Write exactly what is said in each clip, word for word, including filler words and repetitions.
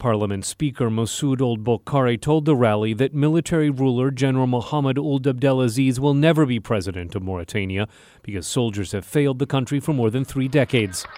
Parliament Speaker Masoud Ould Bukhari told the rally that military ruler General Mohamed Ould Abdelaziz will never be president of Mauritania because soldiers have failed the country for more than three decades.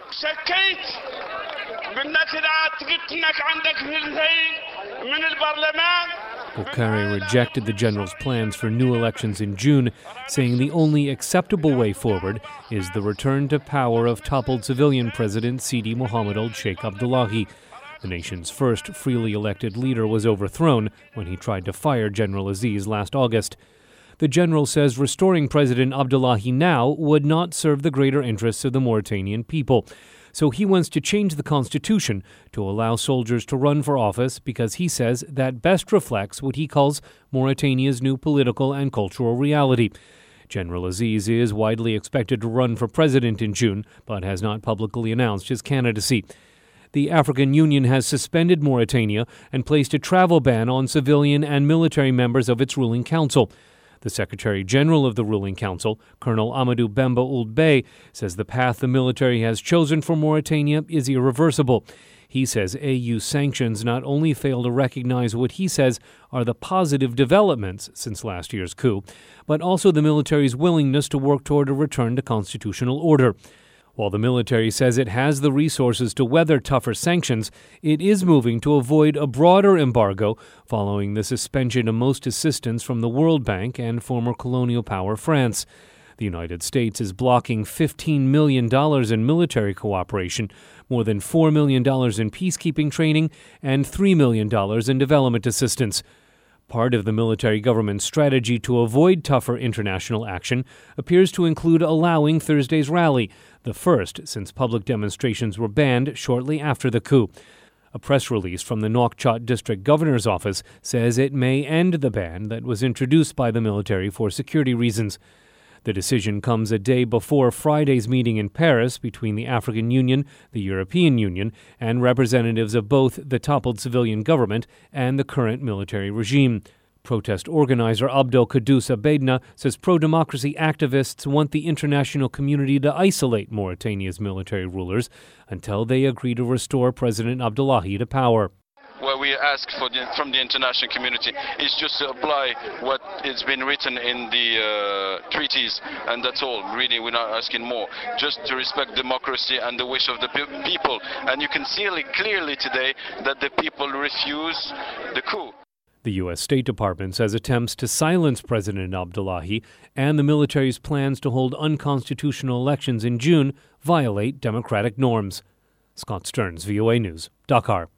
Bukhari rejected the general's plans for new elections in June, saying the only acceptable way forward is the return to power of toppled civilian President Sidi Mohamed Ould Sheikh Abdullahi. The nation's first freely elected leader was overthrown when he tried to fire General Aziz last August. The general says restoring President Abdullahi now would not serve the greater interests of the Mauritanian people. So he wants to change the constitution to allow soldiers to run for office because he says that best reflects what he calls Mauritania's new political and cultural reality. General Aziz is widely expected to run for president in June, but has not publicly announced his candidacy. The African Union has suspended Mauritania and placed a travel ban on civilian and military members of its ruling council. The Secretary General of the ruling council, Colonel Amadou Bemba Ould Bey, says the path the military has chosen for Mauritania is irreversible. He says A U sanctions not only fail to recognize what he says are the positive developments since last year's coup, but also the military's willingness to work toward a return to constitutional order. While the military says it has the resources to weather tougher sanctions, it is moving to avoid a broader embargo following the suspension of most assistance from the World Bank and former colonial power France. The United States is blocking fifteen million dollars in military cooperation, more than four million dollars in peacekeeping training, and three million dollars in development assistance. Part of the military government's strategy to avoid tougher international action appears to include allowing Thursday's rally, the first since public demonstrations were banned shortly after the coup. A press release from the Nouakchott District Governor's Office says it may end the ban that was introduced by the military for security reasons. The decision comes a day before Friday's meeting in Paris between the African Union, the European Union, and representatives of both the toppled civilian government and the current military regime. Protest organizer Abdel Qaddous Abeidna says pro-democracy activists want the international community to isolate Mauritania's military rulers until they agree to restore President Abdullahi to power. What we ask for the, from the international community is just to apply what has been written in the uh, treaties, and that's all. Really, we're not asking more. Just to respect democracy and the wish of the pe- people. And you can see clearly today that the people refuse the coup. The U S State Department says attempts to silence President Abdullahi and the military's plans to hold unconstitutional elections in June violate democratic norms. Scott Stearns, V O A News, Dakar.